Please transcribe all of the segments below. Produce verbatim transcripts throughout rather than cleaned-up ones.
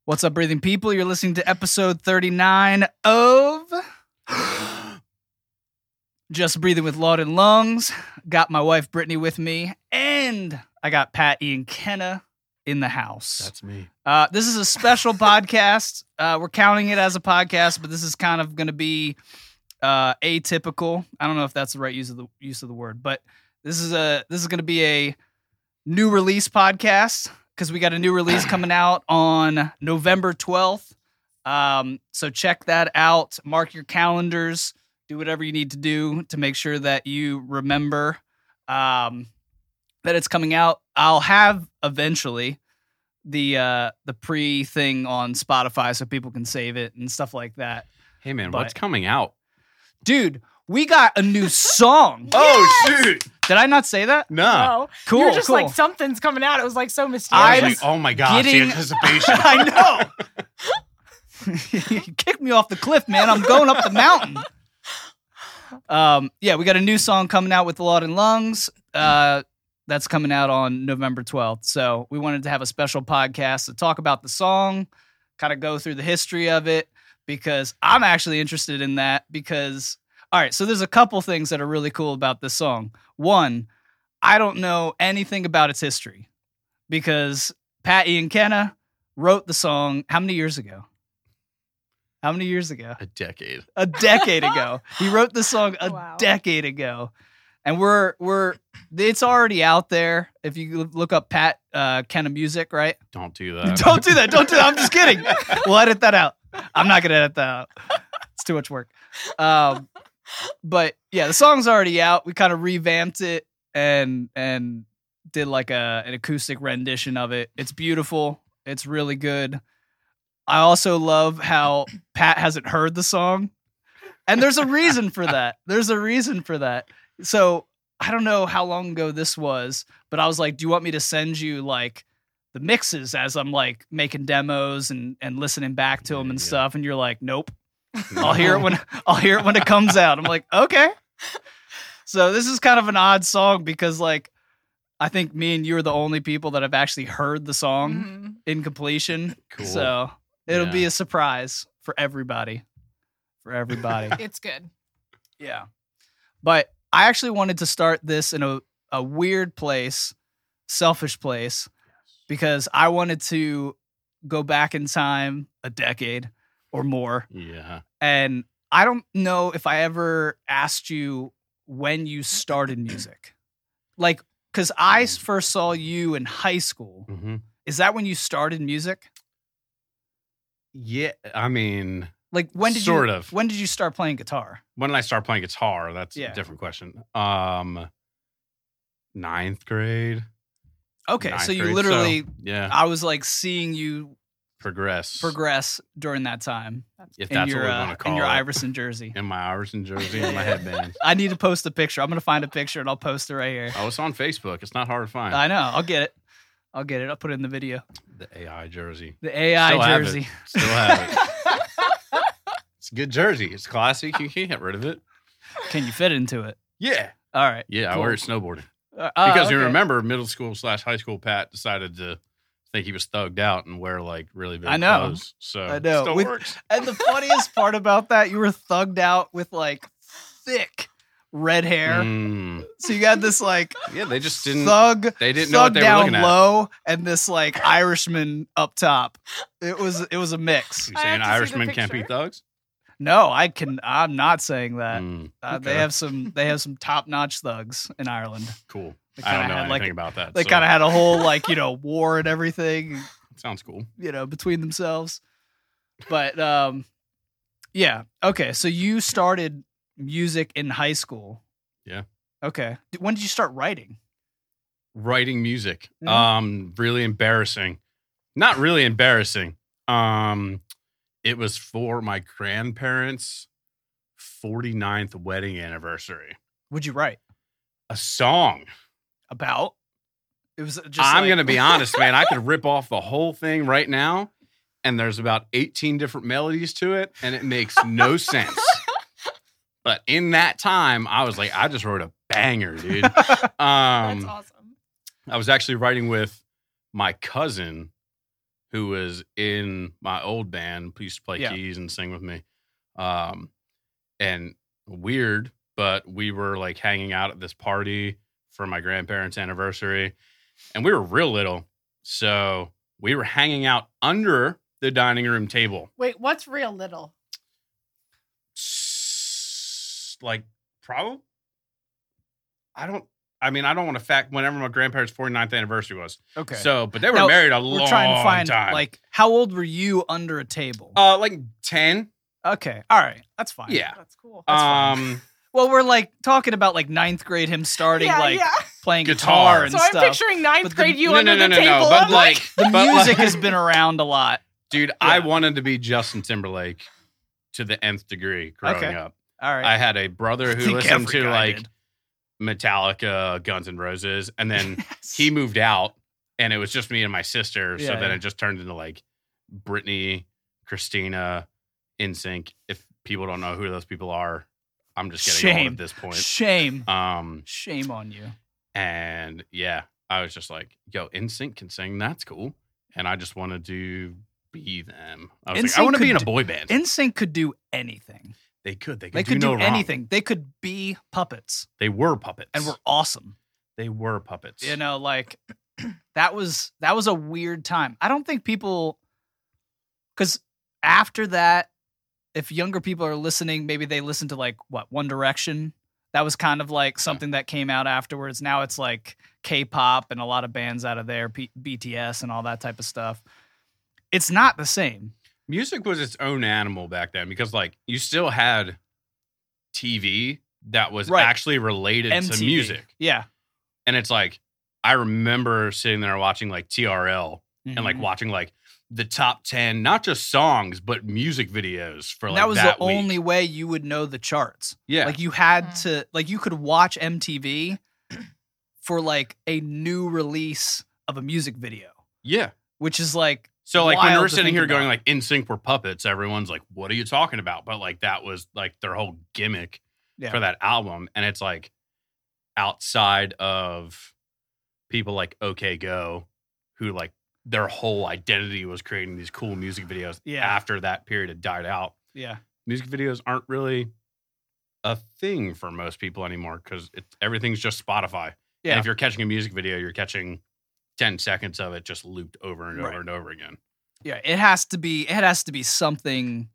What's up, breathing people? You're listening to episode thirty-nine of Just Breathing with Laud and Lungs. Got my wife Brittany with me, and I got Pat Ian Kenna in the house. That's me. Uh, this is a special podcast. Uh, we're counting it as a podcast, but this is kind of going to be uh, atypical. I don't know if that's the right use of the use of the word, but this is a this is going to be a new release podcast. Because we got a new release coming out on November twelfth. Um, so check that out. Mark your calendars. Do whatever you need to do to make sure that you remember um, that it's coming out. I'll have eventually the uh, the pre thing on Spotify so people can save it and stuff like that. Hey, man, But- what's coming out? Dude, we got a new song. Oh, shoot. Did I not say that? No. No. Cool, You were just cool. like, something's coming out. It was like so I'm mysterious. oh, my gosh. getting- The anticipation. I know. You kicked me off the cliff, man. I'm going up the mountain. Um, yeah, we got a new song coming out with Laud and Lungs. Uh, that's coming out on November twelfth. So we wanted to have a special podcast to talk about the song, kind of go through the history of it, because I'm actually interested in that. Because, all right, so there's a couple things that are really cool about this song. One, I don't know anything about its history because Pat Ian Kenna wrote the song how many years ago? How many years ago? A decade. A decade ago. He wrote the song a Wow. decade ago. And we're we're it's already out there. If you look up Pat uh, Kenna music, right? Don't do that. Don't do that. Don't do that. I'm just kidding. We'll edit that out. I'm not gonna edit that out. It's too much work. Um, but yeah, the song's already out. We kind of revamped it and and did like a an acoustic rendition of it. It's beautiful. It's really good. I also love how Pat hasn't heard the song. And there's a reason for that. There's a reason for that. So I don't know how long ago this was, but I was like, do you want me to send you like the mixes as I'm like making demos and, and listening back to them and Yeah. stuff? And you're like, nope. I'll hear it when I'll hear it when it comes out. I'm like, okay. So this is kind of an odd song because like I think me and you are the only people that have actually heard the song Mhm. in completion. Cool. So it'll Yeah. be a surprise for everybody. For everybody. It's good. Yeah. But I actually wanted to start this in a, a weird place, selfish place, because I wanted to go back in time a decade or more. Yeah. And I don't know if I ever asked you when you started music. Like, because I s- first saw you in high school. hmm Is that when you started music? Yeah. I mean, Like, when did Sort you, of. when did you start playing guitar? when did I start playing guitar? That's Yeah. a different question. Um, ninth grade. Okay. Ninth so you grade, literally, yeah. I was like seeing you Progress. progress during that time If in that's your what we uh, want to call in your it. Iverson jersey. In my Iverson jersey and my headband. I need to post a picture. I'm gonna find a picture and I'll post it right here. Oh, it's on Facebook. It's not hard to find. I know. I'll get it. I'll get it. I'll put it in the video. the A I jersey. The A I Still have jersey. it. Still have it. It's a good jersey. It's classic. You can't get rid of it. Can you fit into it? Yeah. All right. Yeah, Cool. I wear it snowboarding. Uh, uh, Because you okay. remember middle school slash high school Pat decided to think he was thugged out and wear like really big I know. clothes. So I know. it still With- works. And the funniest part about that, you were thugged out with like thick red hair. Mm. So you got this like Yeah, they just didn't thug, they didn't know thug what they were down looking at. low, and this like Irishman up top. It was it was a mix. You I saying have to see the Irishmen can't be picture. thugs? No, I can. I'm not saying that. Mm, Uh, They okay. have some. They have some top notch thugs in Ireland. Cool. They I don't kinda know had, anything like, about that. They so kind of had a whole like you know war and everything, sounds cool. you know, between themselves. But um, yeah. Okay, so you started music in high school. Yeah. Okay. When did you start writing? Writing music. Mhm. Um, really embarrassing. Not really embarrassing. Um, it was for my grandparents' forty-ninth wedding anniversary. What'd you write A song. about? It was just. I'm like- gonna be honest, man. I could rip off the whole thing right now, and there's about eighteen different melodies to it, and it makes no sense. But in that time, I was like, I just wrote a banger, dude. Um, That's awesome. I was actually writing with my cousin who was in my old band, who used to play Yeah. keys and sing with me. Um, and weird, but we were like hanging out at this party for my grandparents' anniversary, and we were real little. So we were hanging out under the dining room table. Wait, what's real little? Like, probably, I don't, I mean, I don't want to fact whenever my grandparents' forty-ninth anniversary was. Okay. So, but they were Now, married a we're long trying to find time. like how old were you under a table? uh, like ten. Okay. All right. That's fine. Yeah. That's cool. That's fine. um, Well, we're like talking about like ninth grade, him starting yeah, like yeah. playing Guitar. guitar, and So I'm stuff. picturing ninth But the- grade you no, under no, no, the no, table. no. But I'm like, the but music like- has been around a lot. dude, I Yeah. wanted to be Justin Timberlake to the nth degree growing Okay. up. All right. I had a brother I who think listened every to guy like did. Metallica, Guns N' Roses, and then Yes. he moved out, and it was just me and my sister. So Yeah, then yeah. it just turned into like Britney, Christina, N Sync. If people don't know who those people are, I'm just getting old Shame. at this point. Shame. Um, Shame on you. and yeah, I was just like, "Yo, N Sync can sing. That's cool." And I just wanted to be them. I was like, I NSYNC want to be could in a do- boy band. N Sync could do anything. they could. They could, They do could do no wrong. anything. They could be puppets, They were puppets, and were awesome. they were puppets. You know, like that was that was a weird time. I don't think people, because after that, if younger people are listening, maybe they listen to like what One Direction. That was kind of like something that came out afterwards. Now it's like K-pop and a lot of bands out of there, P- B T S and all that type of stuff. It's not the same. Music was its own animal back then because, like, you still had T V that was Right. actually related M T V. to music. Yeah. And it's like, I remember sitting there watching like T R L and like Mhm. watching like the top ten, not just songs, but music videos for And like that was that the week. only way you would know the charts. Yeah. Like you had Mhm. to, like you could watch M T V for like a new release of a music video, yeah. which is like, So like when wild we're to sitting think here about. going like N Sync were puppets, everyone's like, what are you talking about? But like that was like their whole gimmick yeah, for that album. And it's like outside of people like OK Go, who like their whole identity was creating these cool music videos Yeah. after that period had died out. yeah, Music videos aren't really a thing for most people anymore because everything's just Spotify. yeah. And if you're catching a music video, you're catching ten seconds of it just looped over and over Right. and over again. Yeah, it has to be. It has to be something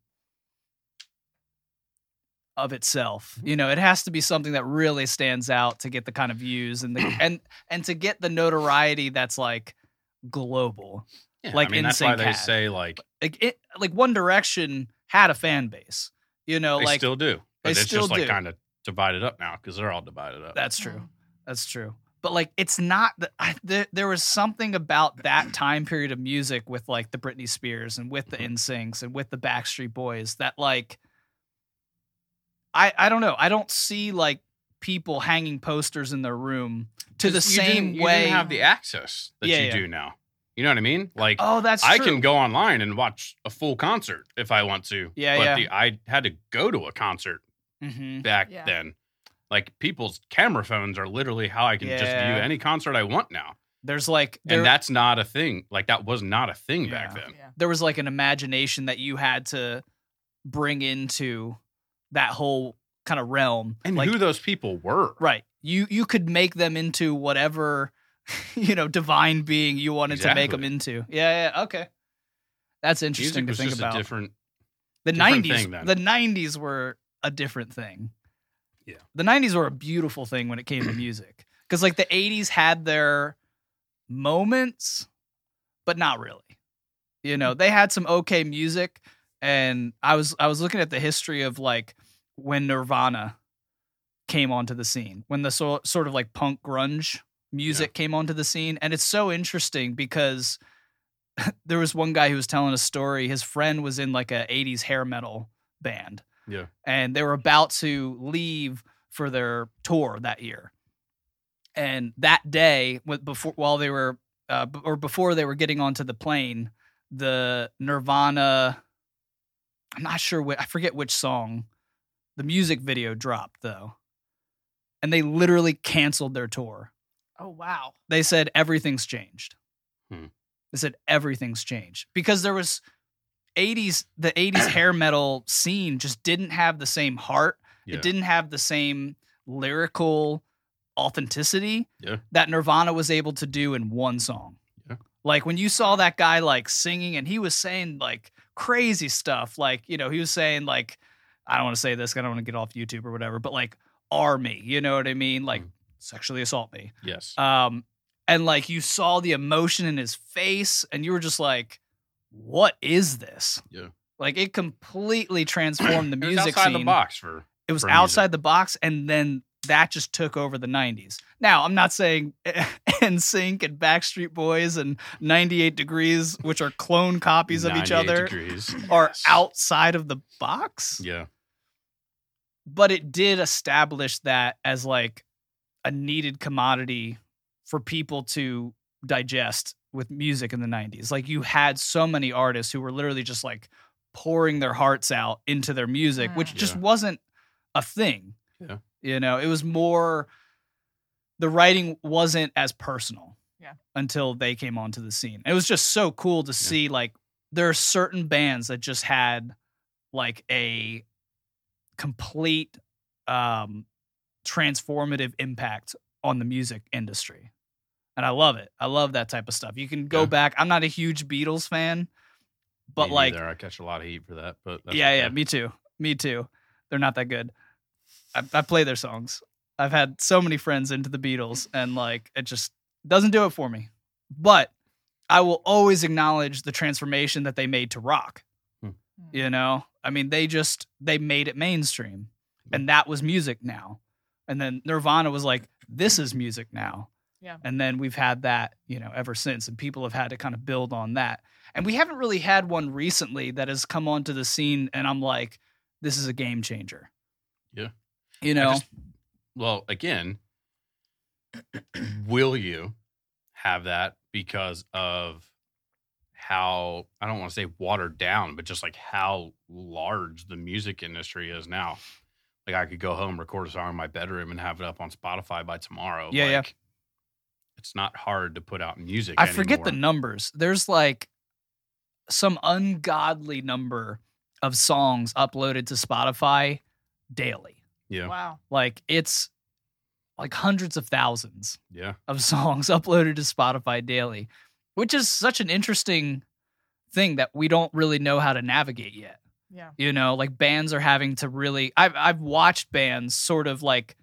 of itself. You know, it has to be something that really stands out to get the kind of views and the and and to get the notoriety that's like global. Yeah, Like I mean, that's why NSYNC they had. say like Like it, like One Direction had a fan base. You know, they like still do, but they it's still just like do. kind of divided up now because they're all divided up. that's true. That's true. But like, it's not that I, there. There was something about that time period of music with like the Britney Spears and with the Mhm. N Syncs and with the Backstreet Boys that like, I I don't know. I don't see like people hanging posters in their room to the 'Cause you same didn't- you way. didn't have the access that Yeah, you yeah. do now. You know what I mean? Like oh, that's I true. can go online and watch a full concert if I want to. Yeah, but yeah. The, I had to go to a concert hmm back Yeah. then. Like people's camera phones are literally how I can just view Yeah. any concert I want now. There's like there, And that's not a thing. Like that was not a thing back Yeah. then. Yeah. there was like an imagination that you had to bring into that whole kind of realm. And like, who those people were. right. You you could make them into whatever, you know, divine being you wanted to make them Exactly. into. Yeah, yeah, okay. That's interesting Music was to think just about. a different the different nineties thing then. the nineties were a different thing. Yeah. The nineties were a beautiful thing when it came to music. Cuz like the eighties had their moments, but not really. You know, they had some okay music, and I was I was looking at the history of like when Nirvana came onto the scene, when the so, sort of like punk grunge music came onto the scene, and it's so interesting because there was one guy who was telling a story. His friend was in like a eighties hair metal band. Yeah. And they were about to leave for their tour that year. And that day, with- before while they were uh, b- or before they were getting onto the plane, the Nirvana, I'm not sure what, I forget which song, the music video dropped though. And they literally canceled their tour. Oh wow. They said everything's changed. Hmm. They said everything's changed because there was eighties, the eighties hair metal scene just didn't have the same heart. Yeah. It didn't have the same lyrical authenticity Yeah. that Nirvana was able to do in one song. Yeah. Like when you saw that guy like singing and he was saying like crazy stuff, like, you know, he was saying like, I don't want to say this, I don't want to get off YouTube or whatever, but like, army, you know what I mean? Like Mm. sexually assault me. Yes. Um, and like you saw the emotion in his face and you were just like, what is this? Yeah. Like it completely transformed the It was music outside scene. the box for. It was for outside music. the box, and then that just took over the nineties. Now, I'm not saying N Sync and Backstreet Boys and ninety-eight Degrees, which are clone copies of each ninety-eight other, degrees. are Yes. outside of the box. Yeah. But it did establish that as like a needed commodity for people to digest with music in the nineties. Like you had so many artists who were literally just like pouring their hearts out into their music, Mm. which just Yeah. wasn't a thing. Yeah. You know, it was more, the writing wasn't as personal. Yeah. Until they came onto the scene. It was just so cool to see like there are certain bands that just had like a complete um transformative impact on the music industry. And I love it. I love that type of stuff. You can go Yeah. back. I'm not a huge Beatles fan, but Me like neither. I catch a lot of heat for that, but that's yeah, okay. yeah, me too. Me too. They're not that good. I, I play their songs. I've had so many friends into the Beatles, and like it just doesn't do it for me. But I will always acknowledge the transformation that they made to rock. Hmm. You know, I mean, they just they made it mainstream, and that was music now. And then Nirvana was like, "This is music now." Yeah. And then we've had that, you know, ever since, and people have had to kind of build on that. And we haven't really had one recently that has come onto the scene, and I'm like, this is a game changer. Yeah. You I know, just- well, again, will you have that because of how, I don't want to say watered down, but just like how large the music industry is now? Like I could go home, record a song in my bedroom and have it up on Spotify by tomorrow. Yeah, yeah. like, It's not hard to put out music. I forget the anymore. numbers. There's like some ungodly number of songs uploaded to Spotify daily. Yeah. Wow. Like it's like hundreds of thousands Yeah. of songs uploaded to Spotify daily, which is such an interesting thing that we don't really know how to navigate yet. Yeah. You know, like bands are having to really I've I've watched bands sort of like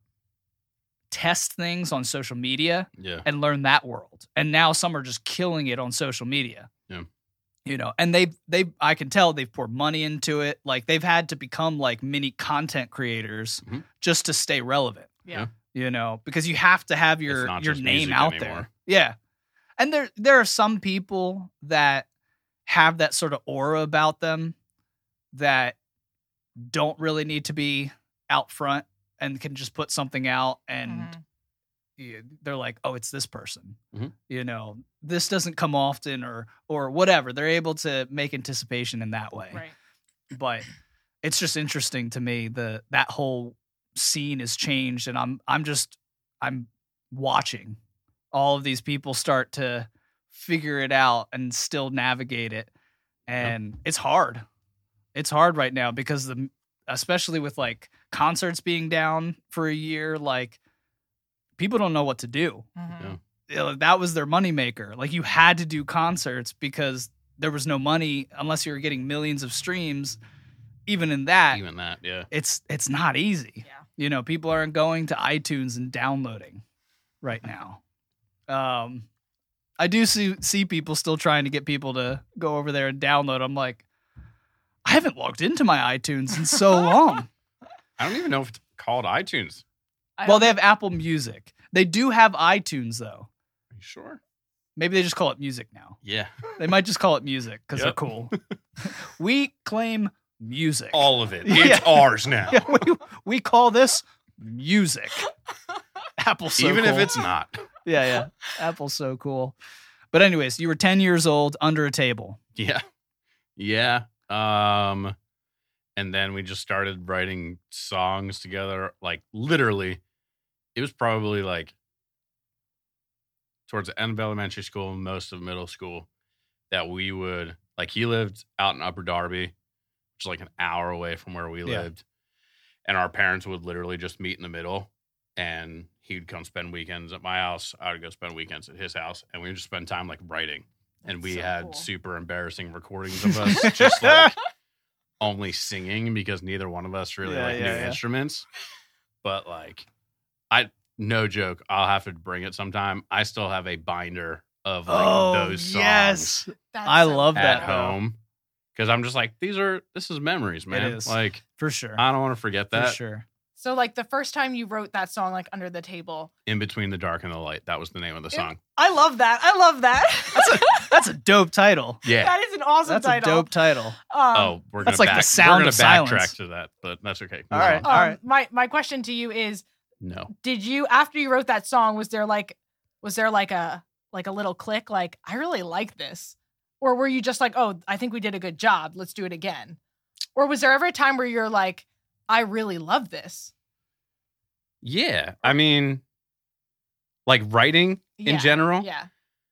test things on social media Yeah. and learn that world. And now some are just killing it on social media. Yeah. You know, and they they I can tell they've poured money into it. Like they've had to become like mini content creators Mhm. just to stay relevant. Yeah. You know, because you have to have your not your just name music out anymore. there. Yeah. And there there are some people that have that sort of aura about them that don't really need to be out front and can just put something out and Mhm. yeah, they're like, oh, it's this person. Mhm. You know, this doesn't come often or or whatever. They're able to make anticipation in that way. Right. But it's just interesting to me the that whole scene has changed, and I'm I'm just I'm watching all of these people start to figure it out and still navigate it. And it's hard. It's hard right now because the especially with like concerts being down for a year, like people don't know what to do. Mhm. Yeah. You know, that was their moneymaker. Like you had to do concerts because there was no money unless you were getting millions of streams. Even in that, Even that. Yeah. it's it's not easy. Yeah. You know, people aren't going to iTunes and downloading right now. Um, I do see see people still trying to get people to go over there and download. I'm like, I haven't logged into my iTunes in so long. I don't even know if it's called iTunes. I Well, don't- they have Apple Music. They do have iTunes though. Are you sure? Maybe they just call it music now. Yeah. They might just call it music because Yep. they're cool. We claim music. All of it. Yeah. It's ours now. Yeah, we, we call this music. Apple's so Even if cool. it's not. Yeah, yeah. Apple's so cool. But anyways, you were ten years old under a table. Yeah. Yeah. Um, and then we just started writing songs together. Like literally, it was probably like towards the end of elementary school and most of middle school that we would, like, he lived out in Upper Darby, which is like an hour away from where we Yeah. lived. And our parents would literally just meet in the middle, and he'd come spend weekends at my house. I would go spend weekends at his house, and we would just spend time like writing. And That's we so had cool. super embarrassing recordings of us just like only singing because neither one of us really Yeah, like yeah, knew yeah. instruments. But like, I no joke, I'll have to bring it sometime. I still have a binder of like oh, those songs yes. That's I so love cool. that, at though. home because I'm just like, these are this is memories, man. is. Like, For sure. I don't want to forget For that. sure. So, like, the first time you wrote that song, like, Under the Table. In Between the Dark and the Light. That was the name of the Yeah. song. I love that. I love that. That's a dope title. Yeah. That is an awesome That's title. a dope title. Um, oh, we're gonna that's like the back, sound we're gonna of silence. backtrack to that, but that's okay. All Move right. on. um, All right. My my question to you is: No. did you, after you wrote that song, was there like, was there like a like a little click, like, I really like this, or were you just like, oh, I think we did a good job, let's do it again, or was there ever a time where you're like, I really love this? Yeah. I mean, like writing in Yeah, general, Yeah.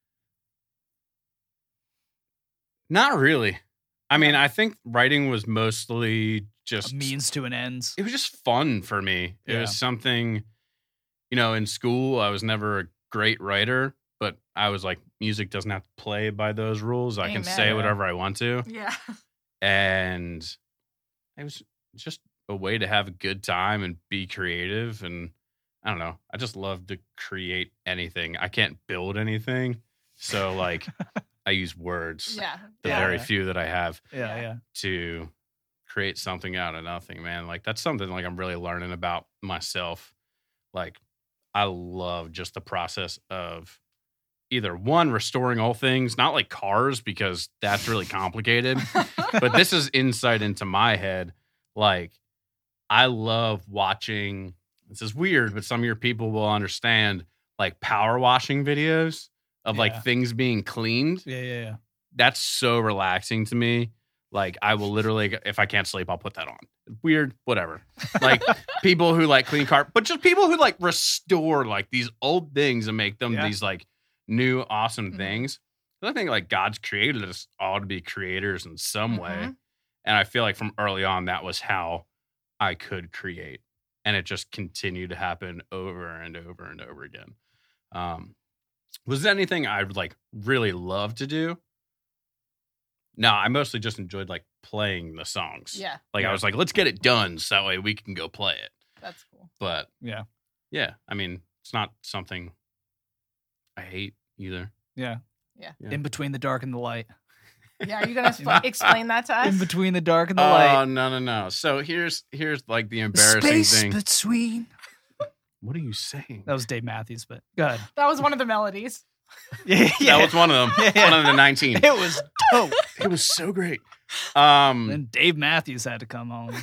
not really. I mean, I think writing was mostly just A means to an ends. it was just fun for me. It Yeah. was something, you know, in school, I was never a great writer, but I was like, music doesn't have to play by those rules. I can Amen. say Yeah. whatever I want to. Yeah. And it was just a way to have a good time and be creative. And I don't know, I just love to create anything. I can't build anything. So, like, I use words, Yeah. the yeah. very Yeah. few that I have, Yeah, Yeah. yeah. to create something out of nothing, man. Like, that's something like I'm really learning about myself. Like, I love just the process of either one, restoring all things, not like cars because that's really complicated, but this is insight into my head. Like, I love watching, this is weird, but some of your people will understand, like, power washing videos of Yeah. like things being cleaned. Yeah, yeah, yeah. That's so relaxing to me. Like, I will literally, if I can't sleep, I'll put that on. Weird, whatever. Like, people who like clean car, but just people who like restore like these old things and make them Yeah. these like new awesome Mhm. things. And I think like God's created us all to be creators in some way. Mhm. And I feel like from early on, that was how I could create. And it just continued to happen over and over and over again. Um, was there anything I would like really love to do? No, I mostly just enjoyed like playing the songs. Yeah. Like Yeah. I was like, let's get it done so that way we can go play it. That's cool. But Yeah. yeah, I mean, it's not something I hate either. Yeah. Yeah. Yeah. In between the dark and the light. Yeah. Are you going to explain that to us? In between the dark and the Oh light. no, no, no. So here's here's like the embarrassing Space thing. between. What are you saying? That was Dave Matthews, but go ahead. That was one of the melodies. Yeah, yeah. That was one of them. Yeah, yeah. One of the nineteen. It was dope. It was so great. Um Then Dave Matthews had to come home.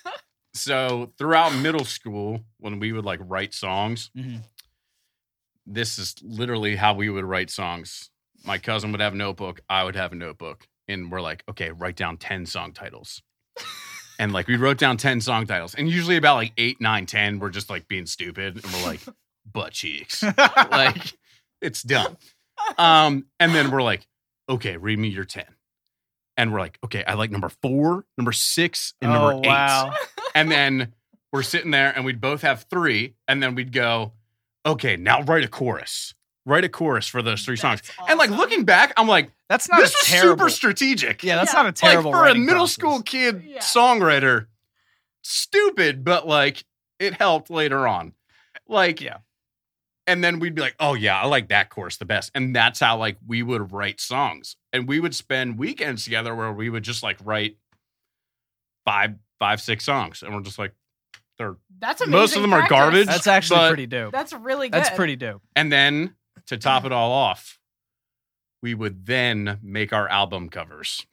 so throughout middle school, when we would like write songs, Mhm. this is literally how we would write songs. My cousin would have a notebook, I would have a notebook, and we're like, okay, write down ten song titles. And like we wrote down ten song titles, and usually about like eight, nine, ten, we're just like being stupid, and we're like, butt cheeks, like it's done. Um, and then we're like, okay, read me your ten, and we're like, okay, I like number four, number six, and Oh, number eight. wow. And then we're sitting there, and we'd both have three, and then we'd go, okay, now write a chorus. Write a chorus for those three songs. That's And like awesome. looking back, I'm like, That's not this a was terrible. super strategic. Yeah, that's Yeah. not a terrible. Like for a writing middle process. school kid Yeah. songwriter, stupid, but like it helped later on. Like, Yeah. And then we'd be like, oh yeah, I like that chorus the best. And that's how like we would write songs. And we would spend weekends together where we would just like write five, five, six songs. And we're just like, they're That's amazing. most of them are practice. garbage. That's actually But- pretty dope. That's really good. That's pretty dope. And then to top it all off, we would then make our album covers.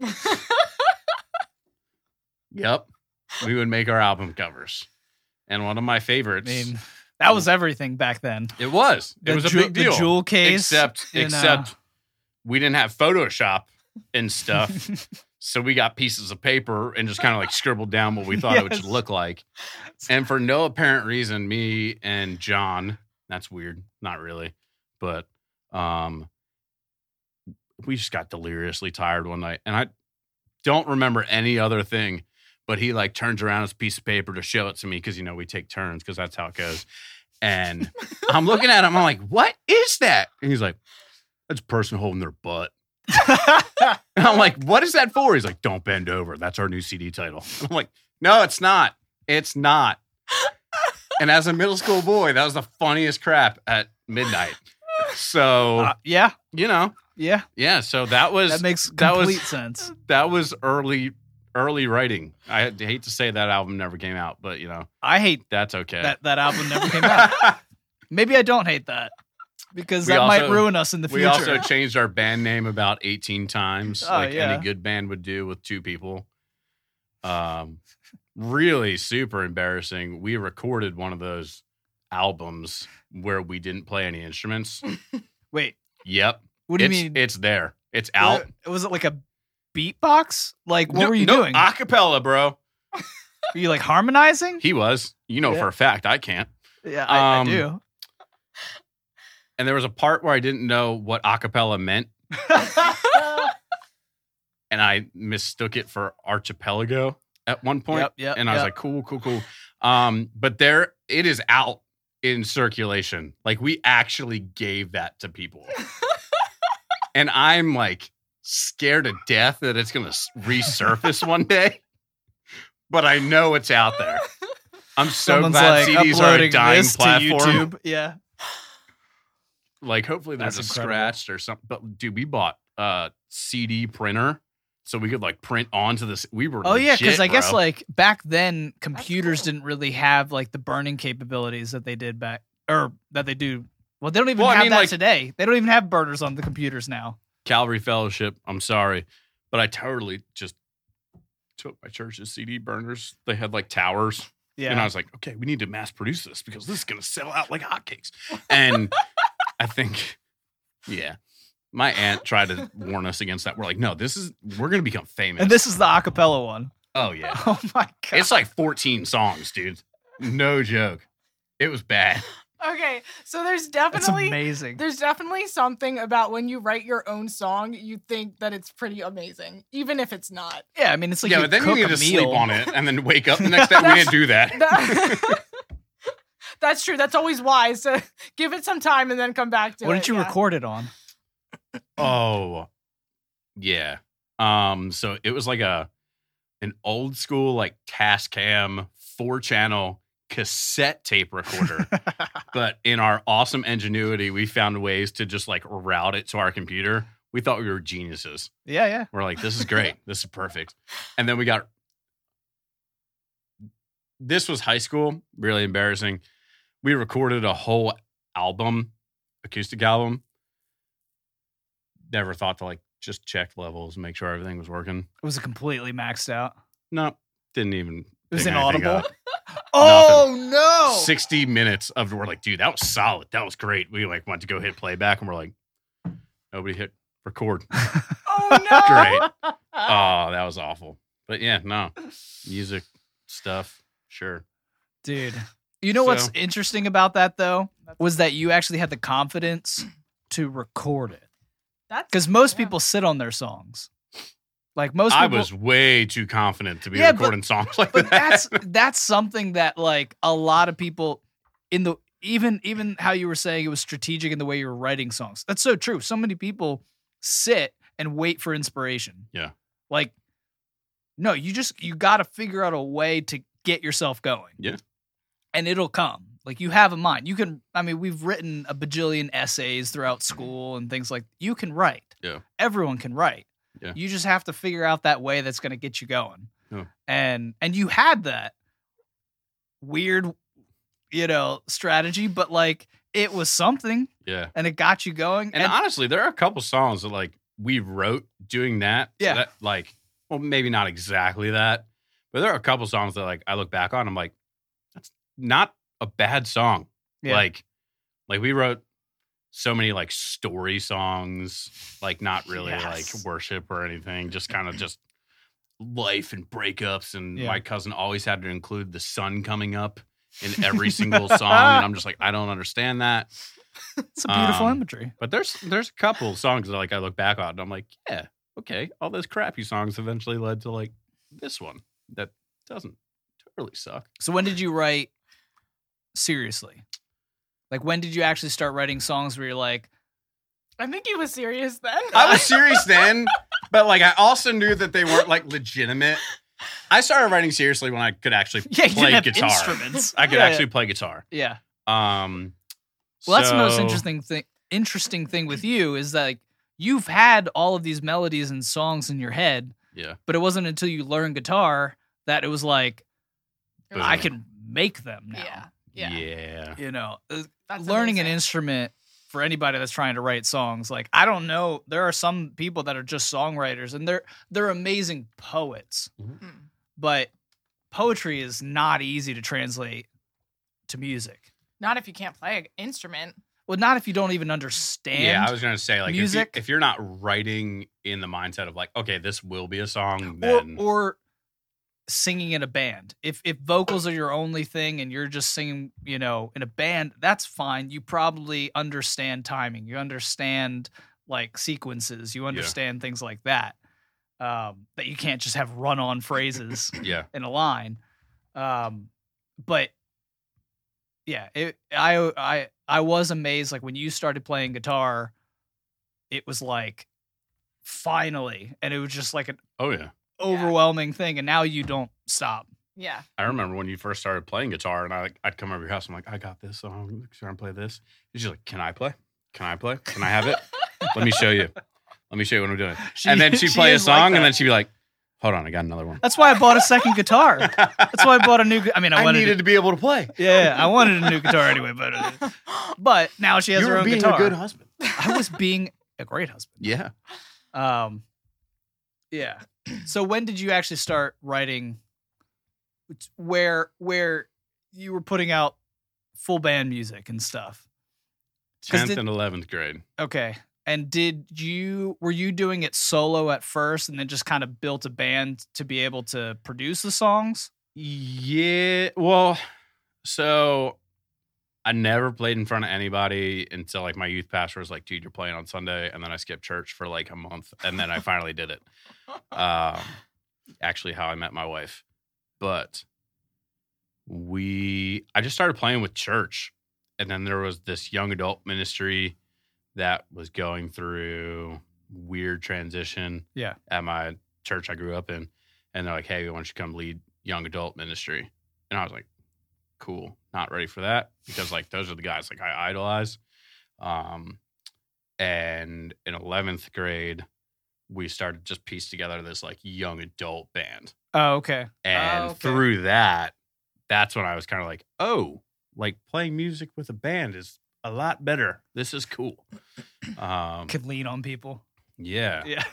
Yep. We would make our album covers. And one of my I favorites. mean, that was everything back then. it was. The it was a ju- big deal. The jewel case. except in, uh, except we didn't have Photoshop and stuff. So we got pieces of paper and just kind of like scribbled down what we thought it Yes. should look like. And for no apparent reason, me and John, that's weird, not really, but Um, we just got deliriously tired one night, and I don't remember any other thing. But he like turns around his piece of paper to show it to me because you know we take turns because that's how it goes. And I'm looking at him, I'm like, "What is that?" And he's like, "That's a person holding their butt." And I'm like, "What is that for?" He's like, "Don't bend over. That's our new C D title." And I'm like, "No, it's not. It's not." And as a middle school boy, that was the funniest crap at midnight. So Uh, yeah, you know, yeah, yeah. So that was that makes that was- complete sense. that was early early writing. I hate to say that album never came out, but you know I hate that's okay. that that album never came out. Maybe I don't hate that because We that might also- ruin us in the we future. also changed our band name about eighteen times, Oh, like yeah. any good band would do with two people. Um, really super embarrassing. We recorded one of those albums where we didn't play any instruments. Wait, Yep. what do you it's, mean? It's there. It's out. What- was it like a beatbox? Like what No- were you no, doing? Acapella, bro. Were you like harmonizing? He was. You know Yeah. for a fact I can't. Yeah, I, Um, I do. And there was a part where I didn't know what acapella meant, and I mistook it for archipelago at one point. Yep, yep, and I was yep. like, cool, cool, cool. Um, but there, it is out in circulation. Like we actually gave that to people, and I'm like scared to death that it's gonna s- resurface one day. But I know it's out there. I'm so Someone's glad like C Ds are a uploading dying this platform. to YouTube. Yeah. Like hopefully there's That's a incredible. scratched or something. But dude, we bought a C D printer so we could like print onto this. We were Oh yeah, because legit, I guess bro. like back then computers cool. didn't really have like the burning capabilities that they did back or that they do. Well, they don't even Well, I have mean, that like- today. They don't even have burners on the computers now. Calvary Fellowship. I'm sorry, but I totally just took my church's C D burners. They had like towers, Yeah. and I was like, okay, we need to mass produce this because this is gonna sell out like hotcakes. And I think, yeah. My aunt tried to warn us against that. We're like, no, this is we're gonna become famous. and this is the acapella one. oh yeah, Oh my god. it's like fourteen songs, dude. No joke. It was bad. Okay, so there's That's definitely amazing. there's definitely something about when you write your own song, you think that it's pretty amazing, even if it's not. Yeah, I mean it's like yeah, you but then cook you need a to meal. sleep on it and then wake up the next day. We didn't do that. That- That's true. That's always wise to give it some time and then come back to What it. did you yeah. record it on? Oh, yeah. Um, so it was like a an old school like Tascam four channel cassette tape recorder. But in our awesome ingenuity, we found ways to just like route it to our computer. We thought we were geniuses. yeah, yeah. We're like, this is great. This is perfect. And then we got this was high school, really embarrassing. We recorded a whole album, acoustic album. Never thought to like just check levels and make sure everything was working. It was completely maxed out. No, didn't even. It was pick anything inaudible. up. Oh no! sixty minutes of we're like, dude, that was solid. That was great. We like went to go hit playback and we're like, nobody hit record. Oh no! Great. Oh, that was awful. But yeah, no. Music stuff, sure. Dude. You know what's So- interesting about that though? Was that you actually had the confidence to record it. That's Because most yeah. people sit on their songs. Like most I people was way too confident to be Yeah, but- recording songs like but that. that's that's something that like a lot of people in the even even how you were saying it was strategic in the way you were writing songs. That's so true. So many people sit and wait for inspiration. Yeah. Like no, you just you got to figure out a way to get yourself going. Yeah. And it'll come. Like you have a mind. You can I mean we've written a bajillion essays throughout school and things like you can write. Yeah. Everyone can write. Yeah. You just have to figure out that way that's going to get you going. Yeah. And and you had that weird, you know, strategy, but like it was something Yeah. and it got you going. And, honestly, there are a couple songs that like we wrote doing that. So Yeah. that, like, well, maybe not exactly that, but there are a couple songs that like I look back on. I'm like, that's not a bad song. Yeah. Like, like we wrote so many like story songs, like not really Yes. like worship or anything, just kind of just life and breakups. And Yeah. my cousin always had to include the sun coming up in every single song, and I'm just like, I don't understand that. It's a beautiful Um, imagery. But there's there's a couple songs that like I look back on and I'm like, yeah, okay, all those crappy songs eventually led to like this one that doesn't totally suck. So when did you write seriously? Like when did you actually start writing songs where you're like, I think he was serious then. I was serious then, but like I also knew that they weren't like legitimate. I started writing seriously when I could actually yeah, you play didn't have guitar. instruments. I could Yeah, actually play guitar. Yeah. Um, Well, that's the most so- interesting thing. Interesting thing with you is that like, you've had all of these melodies and songs in your head, Yeah, but it wasn't until you learned guitar that it was like It was I like- can make them now. Yeah. Yeah. yeah. You know, Uh, That's learning an amazing. instrument for anybody that's trying to write songs, like I don't know, there are some people that are just songwriters and they're they're amazing poets, Mm. but poetry is not easy to translate to music. Not if you can't play an instrument. Well, not if you don't even understand. Yeah, I was gonna say like music. If, you, if you're not writing in the mindset of like, okay, this will be a song, or, then or singing in a band. If if vocals are your only thing and you're just singing, you know, in a band, that's fine. You probably understand timing. You understand like sequences. You understand things like that. Um, that you can't just have run-on phrases yeah, in a line. Um, but yeah, it, I I I was amazed. Like when you started playing guitar, it was like finally, and it was just like an oh yeah. overwhelming thing. And now you don't stop. Yeah. I remember when you first started playing guitar, and I like I'd come over your house. I'm like, I got this song. Trying to play this. She's like, Can I play? Can I play? Can I have it? Let me show you. Let me show you what I'm doing. She- and then she'd she play a is like song, that. and then she'd be like, Hold on, I got another one. That's why I bought a second guitar. That's why I bought a new. gu- I mean, I, I wanted needed to, to be able to play. yeah, I wanted a new guitar anyway, but uh, but now she has You her were own being guitar. a good husband. I was being a great husband. Yeah. Um, yeah. So when did you actually start writing? Where where you were putting out full band music and stuff? 'Cause Tenth did- and eleventh grade. Okay. And did you were you doing it solo at first, and then just kind of built a band to be able to produce the songs? Yeah. Well, so I never played in front of anybody until like my youth pastor was like, dude, you're playing on Sunday. And then I skipped church for like a month. And then I finally did it. Um, actually, how I met my wife. But we, I just started playing with church. And then there was this young adult ministry that was going through weird transition Yeah. at my church I grew up in. And they're like, hey, why don't you come lead young adult ministry? And I was like, cool, not ready for that, because like those are the guys like I idolize. Um, and in eleventh grade, we started just piece together this like young adult band. Oh, okay. And Oh, okay. through that, that's when I was kind of like, oh, like playing music with a band is a lot better. This is cool. Um, Could lean on people. yeah. Yeah.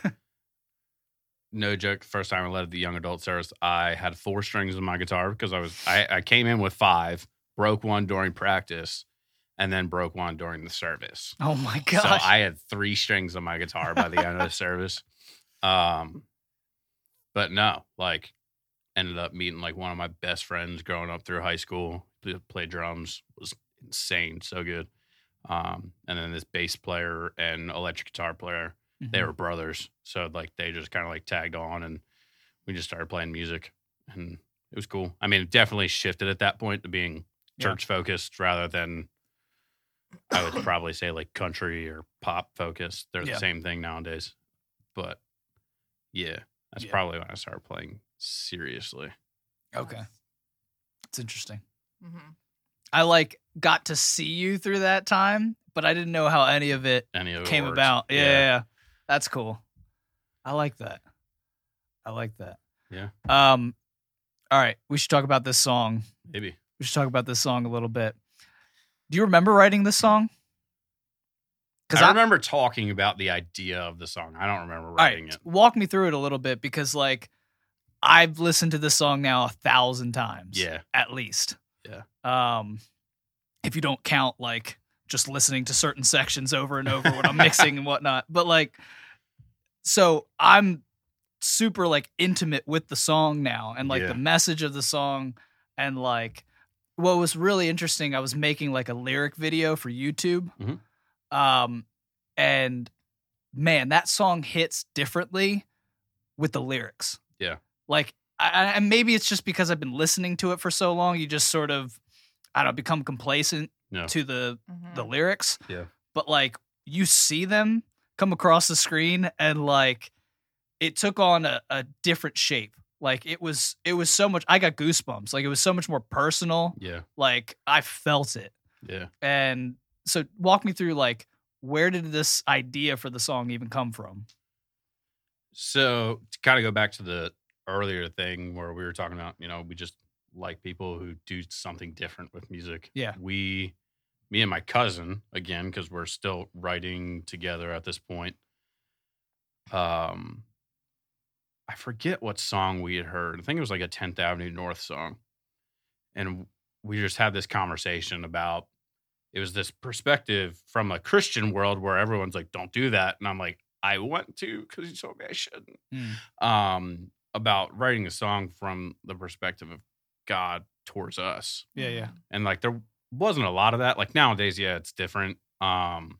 No joke. The first time I led the young adult service, I had four strings on my guitar because I was I, I came in with five, broke one during practice, and then broke one during the service. Oh my gosh. So I had three strings on my guitar by the end of the service. Um, but no, like ended up meeting like one of my best friends growing up through high school. Pl- Played drums, was insane, so good. Um, and then this bass player and electric guitar player. Mhm. They were brothers, so like they just kind of like tagged on, and we just started playing music, and it was cool. I mean, it definitely shifted at that point to being Yeah. church focused rather than I would probably say like country or pop focused. They're Yeah. the same thing nowadays, but yeah, that's Yeah. probably when I started playing seriously. Okay. It's interesting. Mhm. I like got to see you through that time, but I didn't know how any of it Any of it came works. about. Yeah, yeah, yeah. That's cool. I like that. I like that. Yeah. Um all right, we should talk about this song. maybe. We should talk about this song a little bit. Do you remember writing this song? I remember talking about the idea of the song. I don't remember all writing right, it. walk me through it a little bit, because like I've listened to this song now a thousand times. Yeah. At least. Yeah. Um if you don't count like just listening to certain sections over and over when I'm mixing and whatnot. But like, so I'm super like intimate with the song now, and like Yeah. the message of the song, and like what was really interesting, I was making like a lyric video for YouTube. Mhm. Um, and man, that song hits differently with the lyrics. Yeah. Like, I, and maybe it's just because I've been listening to it for so long, you just sort of, I don't know, become complacent No. to the, Mhm. the lyrics. Yeah. But like, you see them come across the screen and like, it took on a, a different shape. Like it was, it was so much, I got goosebumps. Like it was so much more personal. Yeah. Like I felt it. Yeah. And so walk me through like, where did this idea for the song even come from? So to kind of go back to the earlier thing where we were talking about, you know, we just like people who do something different with music. Yeah. We, me and my cousin, again, because we're still writing together at this point. Um, I forget what song we had heard. I think it was like a tenth Avenue North song. And we just had this conversation about, it was this perspective from a Christian world where everyone's like, don't do that. And I'm like, I want to because you told me I shouldn't. Mm. Um, about writing a song from the perspective of God towards us. Yeah, yeah. And like there wasn't a lot of that. Like nowadays, yeah, it's different. Um,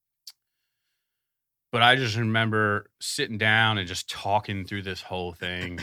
but I just remember sitting down and just talking through this whole thing.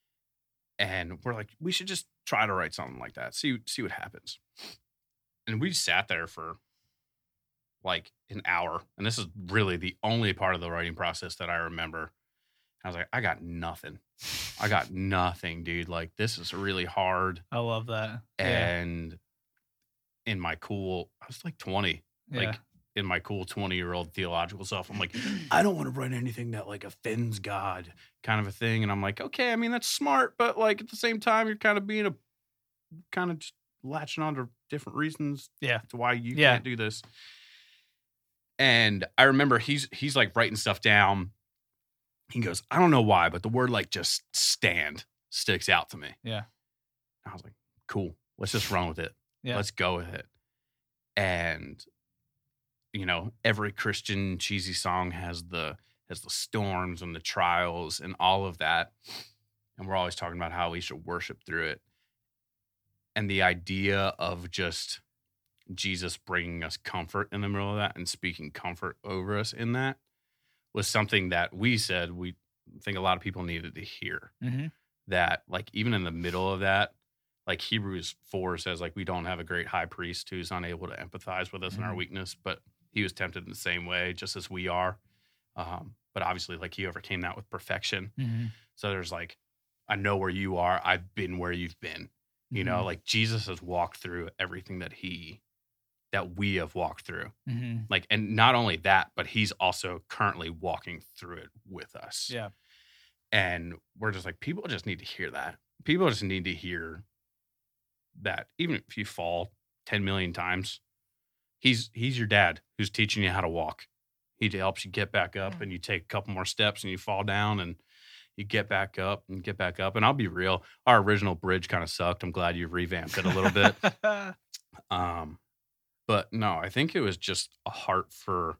And we're like, we should just try to write something like that. See, see what happens. And we sat there for like an hour. And this is really the only part of the writing process that I remember. I was like, I got nothing. I got nothing, dude. Like, this is really hard. I love that. And in my cool, I was like twenty, Yeah. like in my cool twenty year old theological self, I'm like, I don't want to write anything that like offends God, kind of a thing. And I'm like, okay, I mean, that's smart, but like at the same time, you're kind of being a kind of just latching on to different reasons Yeah. to why you Yeah. can't do this. And I remember he's he's like writing stuff down. He goes, I don't know why, but the word like just stand sticks out to me. Yeah. I was like, cool. Let's just run with it. Yeah. Let's go with it. And, you know, every Christian cheesy song has the has the storms and the trials and all of that. And we're always talking about how we should worship through it. And the idea of just Jesus bringing us comfort in the middle of that and speaking comfort over us in that was something that we said we think a lot of people needed to hear. Mm-hmm. That like even in the middle of that, like Hebrews four says, like we don't have a great high priest who's unable to empathize with us in our Mhm. weakness, but he was tempted in the same way, just as we are. Um, but obviously, like he overcame that with perfection. Mm-hmm. So there's like, I know where you are. I've been where you've been. You know, Mhm. like Jesus has walked through everything that he that we have walked through. Mm-hmm. Like, and not only that, but he's also currently walking through it with us. Yeah. And we're just like, people just need to hear that. People just need to hear that even if you fall ten million times, he's he's your dad who's teaching you how to walk. He helps you get back up, and you take a couple more steps and you fall down and you get back up and get back up. And I'll be real, our original bridge kind of sucked. I'm glad you've revamped it a little bit. Um, but no, I think it was just a heart for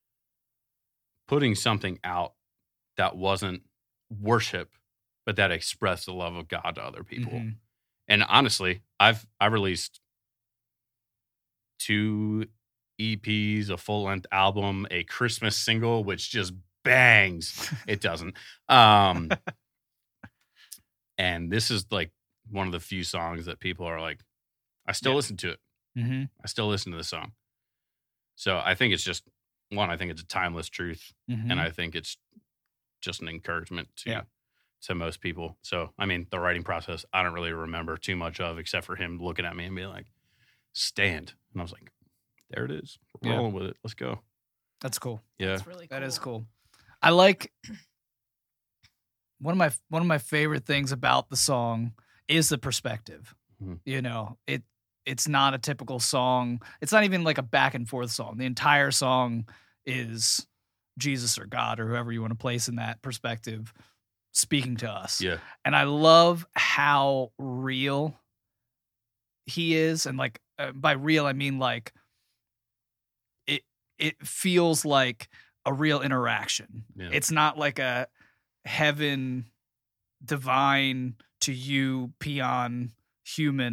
putting something out that wasn't worship, but that expressed the love of God to other people. Mhm. And honestly, I've I released two E Ps, a full length album, a Christmas single, which just bangs. It doesn't. Um, and this is like one of the few songs that people are like, I still Yeah. listen to it. Mm-hmm. I still listen to the song. So I think it's just one, I think it's a timeless truth. Mm-hmm. And I think it's just an encouragement to Yeah. to most people. So I mean, the writing process, I don't really remember too much of, except for him looking at me and being like, stand. And I was like, there it is. We're Yeah. rolling with it. Let's go. That's cool. Yeah. That's really cool. That is cool. I like one of my one of my favorite things about the song is the perspective. Mhm. You know, it it's not a typical song. It's not even like a back and forth song. The entire song is Jesus or God or whoever you want to place in that perspective speaking to us. Yeah. And I love how real he is. And like uh, by real, I mean like it it feels like a real interaction. Yeah. It's not like a heaven divine to you peon human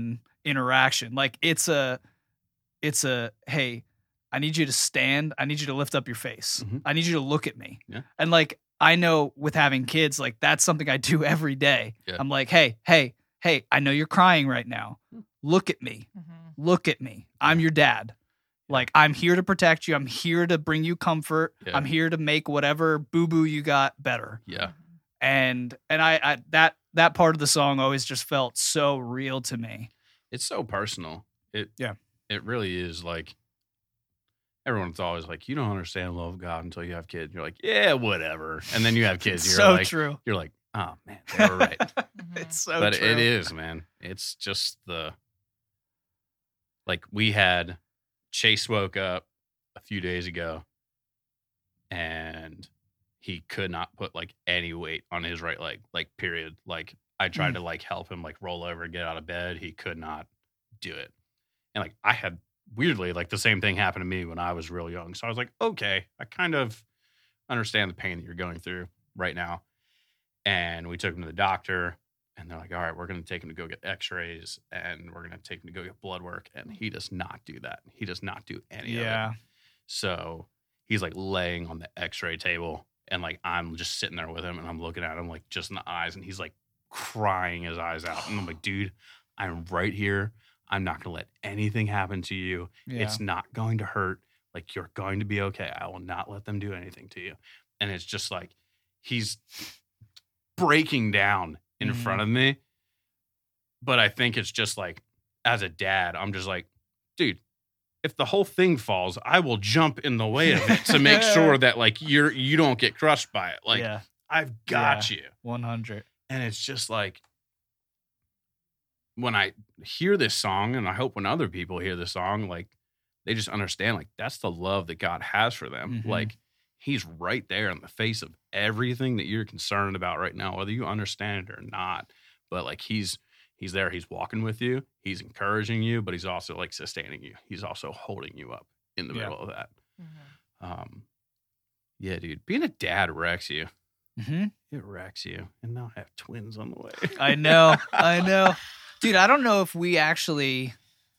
interaction. Like it's a, it's a, hey, I need you to stand. I need you to lift up your face. Mhm. I need you to look at me. Yeah. And like, I know with having kids, like that's something I do every day. Yeah. I'm like, hey, hey, hey, I know you're crying right now. Look at me. Mhm. Look at me. I'm your dad. Like I'm here to protect you. I'm here to bring you comfort. Yeah. I'm here to make whatever boo-boo you got better. Yeah. And and I, I that that part of the song always just felt so real to me. It's so personal. It Yeah. It really is. Like everyone's always like, you don't understand the love of God until you have kids. You're like, yeah, whatever. And then you have kids. It's You're so like, true. you're like, oh man, they were right. Mhm. It's so but true. it is, man. It's just the like we had Chase woke up a few days ago and he could not put like any weight on his right leg, like period. Like I tried Mm. to like help him like roll over and get out of bed. He could not do it. And like I had weirdly like the same thing happened to me when I was real young. So I was like, okay, I kind of understand the pain that you're going through right now. And we took him to the doctor. And they're like, all right, we're going to take him to go get x-rays and we're going to take him to go get blood work. And he does not do that. He does not do any of Yeah. it. So he's like laying on the x-ray table and like I'm just sitting there with him and I'm looking at him like just in the eyes and he's like crying his eyes out. And I'm like, dude, I'm right here. I'm not going to let anything happen to you. Yeah. It's not going to hurt. Like you're going to be okay. I will not let them do anything to you. And it's just like he's breaking down in Mhm. front of me. But I think it's just like, as a dad, I'm just like, dude, if the whole thing falls, I will jump in the way of it to make sure that like you're you don't get crushed by it. Like yeah. I've got you. one hundred. And it's just like when I hear this song, and I hope when other people hear this song, like they just understand like that's the love that God has for them. Mhm. Like he's right there in the face of everything that you're concerned about right now, whether you understand it or not. But like he's he's there, he's walking with you, he's encouraging you, but he's also like sustaining you. He's also holding you up in the Yeah. middle of that. Mhm. Um yeah, dude. Being a dad wrecks you. Mm-hmm. It wrecks you. And now I have twins on the way. I know. I know. Dude, I don't know if we actually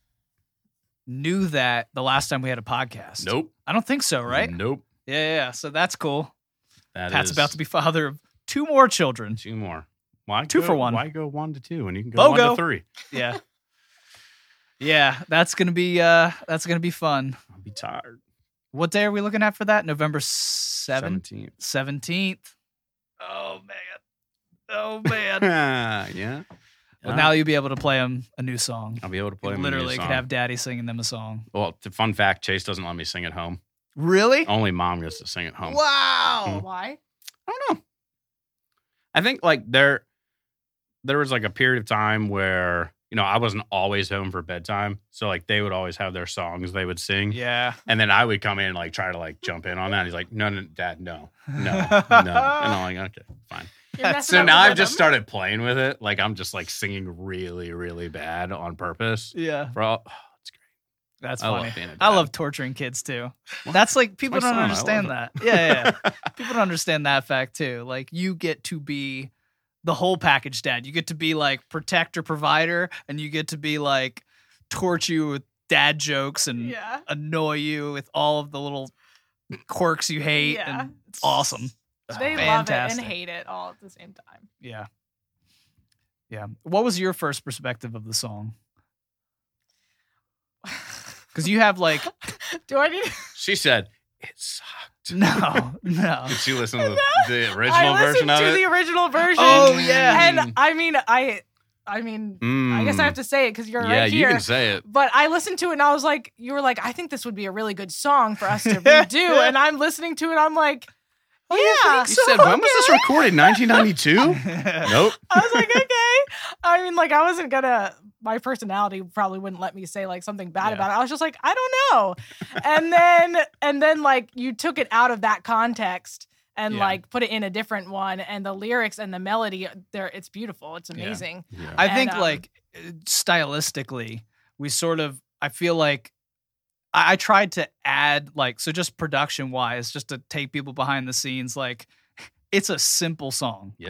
knew that the last time we had a podcast. Nope. I don't think so, right? Nope. Yeah, yeah, yeah. So that's cool. That Pat's is about to be father of two more children. two more. Why Two go, for one. Why go one to two when you can go one Bogo. to three? Yeah. Yeah, that's gonna be uh that's gonna be fun. I'll be tired. What day are we looking at for that? November seventh? Seventeenth. Seventeenth. Oh man. Oh man. yeah. Well, now you'll be able to play them a new song. I'll be able to play You them a new literally song. could have daddy singing them a song. Well, the fun fact: Chase doesn't let me sing at home. Really? Only mom gets to sing at home. Wow. Why? I don't know. I think like there, there was like a period of time where you know I wasn't always home for bedtime, so like they would always have their songs they would sing, Yeah. and then I would come in and like try to like jump in on that. He's like, "No, no, Dad, no, no, no," and I'm like, "Okay, fine." You're messing So up now the I've just rhythm? started playing with it. Like I'm just like singing really, really bad on purpose. Yeah. For all, oh, it's great. That's I love funny. being a I dad. love torturing kids too. That's like people my don't son, I understand love that. Yeah, yeah, yeah. People don't understand that fact too. Like you get to be the whole package dad. You get to be like protector, provider, and you get to be like torture you with dad jokes and Yeah. annoy you with all of the little quirks you hate. Yeah. And it's awesome. It's They fantastic. love it and hate it all at the same time. Yeah. Yeah. What was your first perspective of the song? Because you have like Do I need? She said it sucked. no, no. Did you listen to the, the I original version listened of to it? the original version. Oh, yeah. And I mean, I, I mean, I guess I have to say it because you're Mm. Yeah, right you here. can say it. But I listened to it and I was like, you were like, I think this would be a really good song for us to redo. And I'm listening to it. I'm like, Oh, yeah. You said, when was this recorded? nineteen ninety-two? Nope. I was like, okay. I mean, like, I wasn't gonna. My personality probably wouldn't let me say like something bad Yeah. about it. I was just like, I don't know. And then, and then, like, you took it out of that context and Yeah. like put it in a different one. And the lyrics and the melody, there, it's beautiful. It's Yeah. amazing. Yeah. I And, think um, like stylistically, we sort of I feel like I, I tried to add like so just production wise, just to take people behind the scenes, like it's a simple song. Yeah.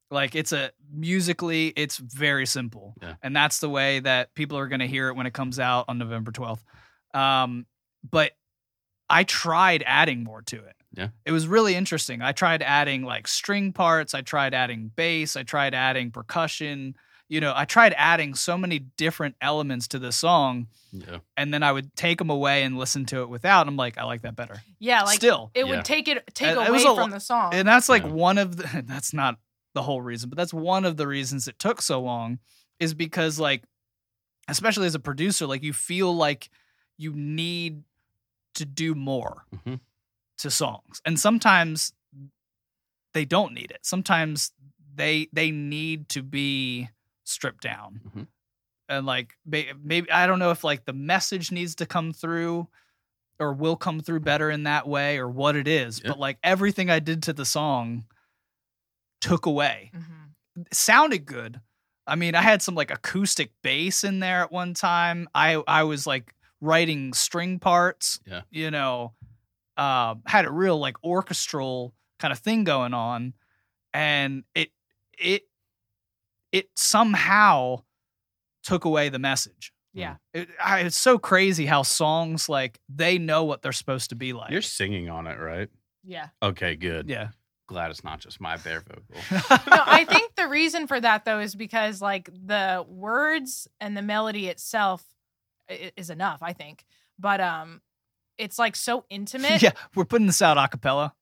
Like it's a musically, it's very simple. Yeah. And that's the way that people are going to hear it when it comes out on November twelfth. Um, but I tried adding more to it. Yeah. It was really interesting. I tried adding like string parts. I tried adding bass. I tried adding percussion. You know, I tried adding so many different elements to the song. Yeah. And then I would take them away and listen to it without. And I'm like, I like that better. Yeah, like Still. it Yeah. would take it take Uh, it away was a from lo- the song. And that's like Yeah. one of the, that's not the whole reason, but that's one of the reasons it took so long is because like, especially as a producer, like you feel like you need to do more Mhm. to songs. And sometimes they don't need it. Sometimes they, they need to be stripped down. Mhm. And like, may- maybe, I don't know if like the message needs to come through or will come through better in that way or what it is. Yeah. But like everything I did to the song took away. Mhm. It sounded good. I mean, I had some like acoustic bass in there at one time. I I was like writing string parts. Yeah. You know, uh, had a real like orchestral kind of thing going on, and it it it somehow took away the message. Yeah. It, I, it's so crazy how songs like they know what they're supposed to be like. You're singing on it, right? Yeah. Okay, good. yeah. Glad it's not just my bare vocal. No, I think the reason for that though is because like the words and the melody itself i- is enough, I think. But um it's like so intimate. yeah, we're putting this out a cappella.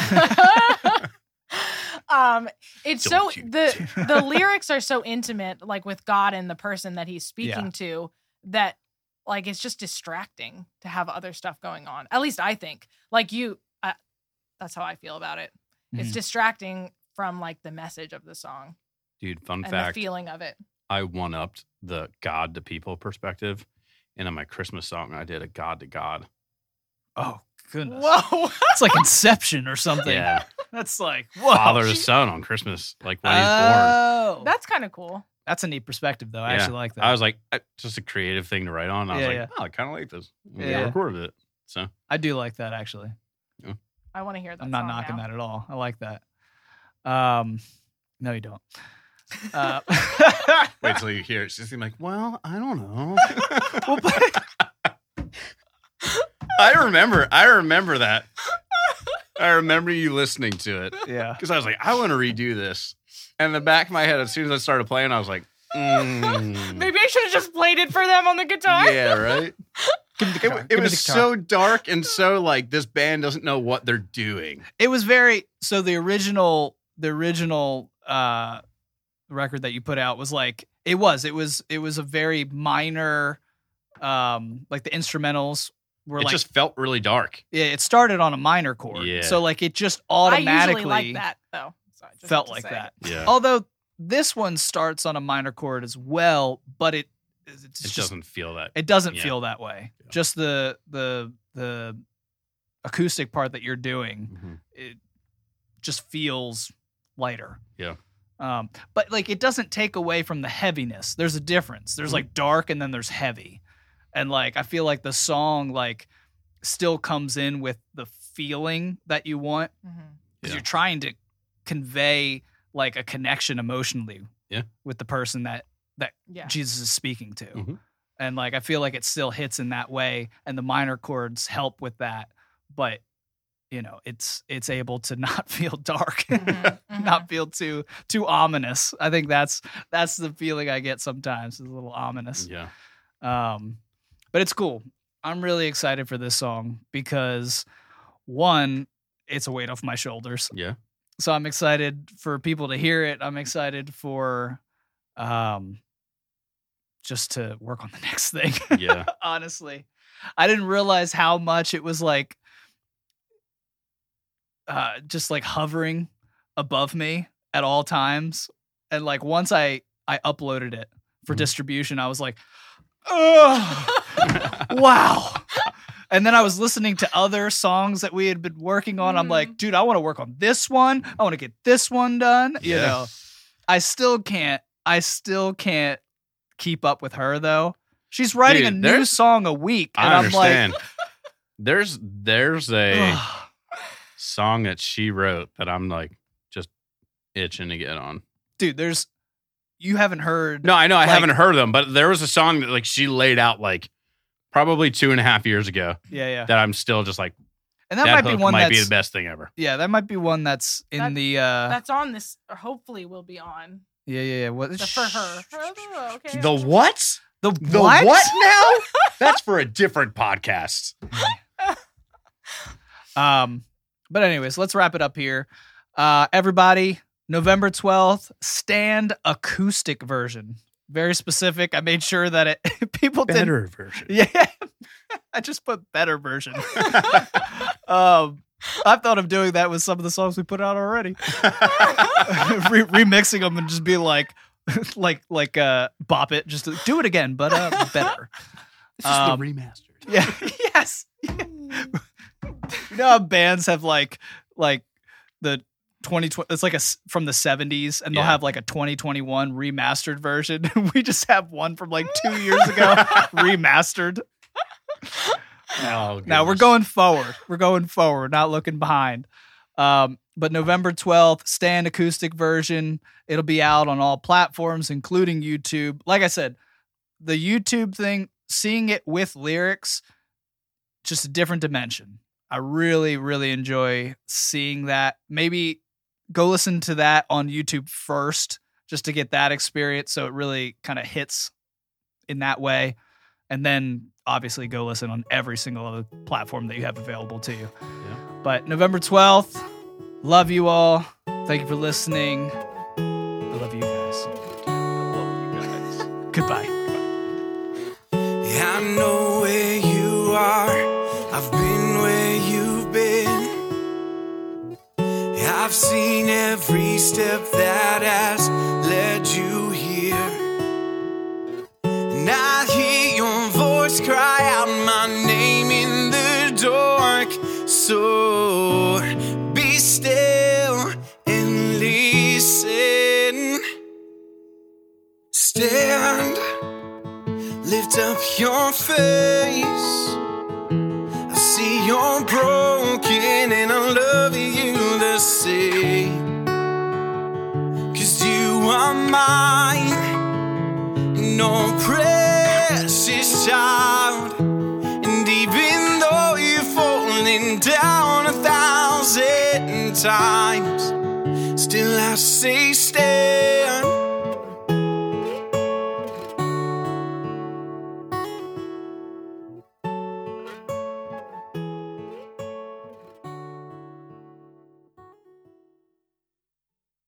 um it's Don't so you the the lyrics are so intimate, like with God and the person that he's speaking Yeah. to, that like it's just distracting to have other stuff going on. At least I think. Like you I, that's how I feel about it. It's Mhm. distracting from like the message of the song Dude, fun and fact. the feeling of it. I one upped the God to people perspective. And on my Christmas song, I did a God to God. Oh goodness. Whoa. It's like Inception or something. Yeah. That's like whoa. Father to son on Christmas, like when he's born. Oh, That's kind of cool. that's a neat perspective, though. I Yeah. actually like that. I was like, I, just a creative thing to write on. I was Yeah, like, yeah. oh, I kind of like this. And Yeah. I recorded it. So I do like that actually. I want to hear that. I'm not song knocking now. that at all. I like that. Um, no, you don't. Uh, wait till you hear it. It's just like, well, I don't know. well, but- I remember. I remember that. I remember you listening to it yeah. because I was like, I want to redo this. And in the back of my head, as soon as I started playing, I was like, mm, Maybe I should have just played it for them on the guitar. yeah, right. Give me the It, guitar. it Give me was the guitar. so dark and so like this band doesn't know what they're doing. It was very so the original the original uh record that you put out was like it was it was it was a very minor um like the instrumentals were It like just felt really dark. yeah, it started on a minor chord. Yeah. So like it just I automatically usually like that though. So I just felt have like to say. that. Yeah. Although this one starts on a minor chord as well, but it it's it just, doesn't feel that. it doesn't yeah. feel that way. Yeah. Just the the the acoustic part that you're doing Mhm. it just feels lighter. Yeah. Um, but like it doesn't take away from the heaviness. There's a difference. There's Mhm. like dark and then there's heavy. And like I feel like the song like still comes in with the feeling that you want Mhm. because Yeah. you're trying to convey like a connection emotionally Yeah. with the person that Yeah. Jesus is speaking to. Mhm. And like I feel like it still hits in that way and the minor chords help with that. But you know, it's it's able to not feel dark, Mhm, mhm. not feel too too ominous. I think that's that's the feeling I get sometimes. It's a little ominous. Yeah. Um, but it's cool. I'm really excited for this song because one, it's a weight off my shoulders. Yeah. So I'm excited for people to hear it. I'm excited for um just to work on the next thing. Yeah. Honestly. I didn't realize how much it was like uh just like hovering above me at all times. And like once I I uploaded it for Mhm. distribution, I was like, oh wow. And then I was listening to other songs that we had been working on. I'm like, dude, I want to work on this one. I want to get this one done. You Yeah. know, I still can't, I still can't keep up with her though. She's writing Dude, a new there's- song a week. And I I'm understand. there's there's a like, song that she wrote that I'm like just itching to get on. dude, there's you haven't heard. No, I know I Like- haven't heard them, but there was a song that like she laid out like probably two and a half years ago Yeah, yeah. that I'm still just like And that, might be hook one might that's be the best thing ever. yeah, that might be one that's in That- the uh That's on this, or hopefully will be on. yeah, yeah, yeah. What The for her. Oh, okay. The what? The, The what? what now? That's for a different podcast. Um, but anyways, let's wrap it up here. Uh, everybody, November twelfth, Stand acoustic version. Very specific. I made sure that it people did. version. Yeah, I just put better version. um, I thought of doing that with some of the songs we put out already, Re- remixing them and just be like, like, like, uh, bop it, just to do it again, but uh, better. This is Um, the remastered. Yeah. Yes. You know how bands have like like the twenty twenty it's like a s- from the seventies and they'll Yeah. have like a twenty twenty-one remastered version. We just have one from like two years ago remastered. Oh, Now we're goodness. going forward. We're going forward, not looking behind. Um, but November twelfth, Stand acoustic version. It'll be out on all platforms, including YouTube. Like I said, the YouTube thing, seeing it with lyrics, just a different dimension. I really, really enjoy seeing that. Maybe go listen to that on YouTube first, just to get that experience. So it really kind of hits in that way. And then obviously go listen on every single other platform that you have available to you. Yeah. But November twelfth, love you all. Thank you for listening. I love you guys. I love you guys. Goodbye. I know where you are. I've been where you've been. I've seen every step that has led you here. And I hear your voice cry out my name in the dark. So be still and listen. Stand. Lift up your face. I see you're broken and I love you the same. Cause you are mine, no precious child. And even though you're falling down a thousand times, still I say stay.